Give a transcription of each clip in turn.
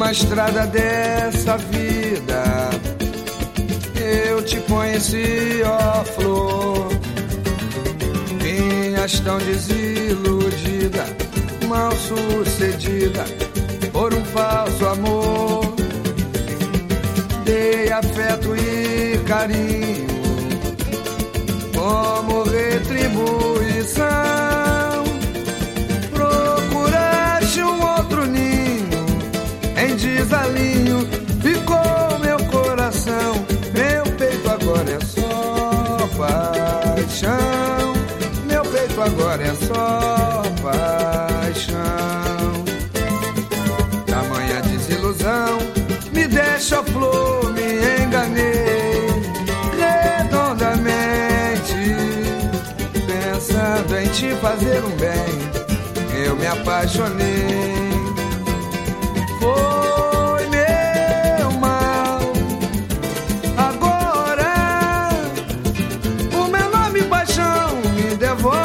numa estrada dessa vida, eu te conheci, ó flor. Vinhas tão desiludida, mal sucedida por um falso amor. Dei afeto e carinho como retribuição. Procuraste um outro ninho, em desalinho ficou meu coração. Meu peito agora é só paixão, meu peito agora é só paixão. Tamanha desilusão me deixa flor, me enganei redondamente, pensando em te fazer um bem, eu me apaixonei. Foi meu mal, agora o meu nome paixão me devora.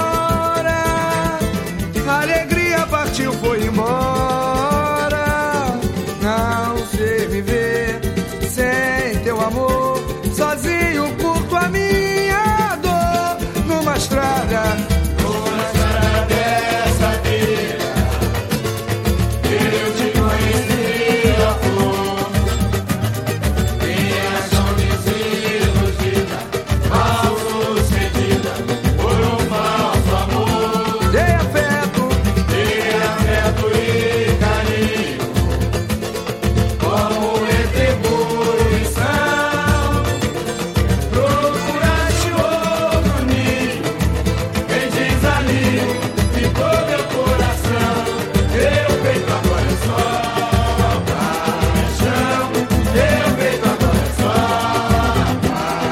A alegria partiu, foi embora. Não sei viver sem teu amor, sozinho curto a minha dor. Numa estrada dessa vida, eu te conheci, ó flor. Vinhas tão desiludida, mal sucedida por um falso amor. Dei afeto e carinho como retribuição. Procuraste outro ninho, em desalinho ficou meu coração. Meu peito agora é só paixão, meu peito agora é só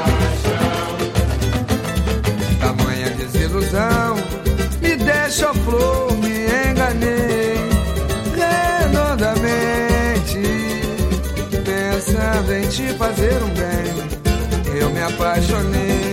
paixão. Tamanha desilusão me deixa flor, me enganei redondamente, pensando em te fazer um bem, eu me apaixonei.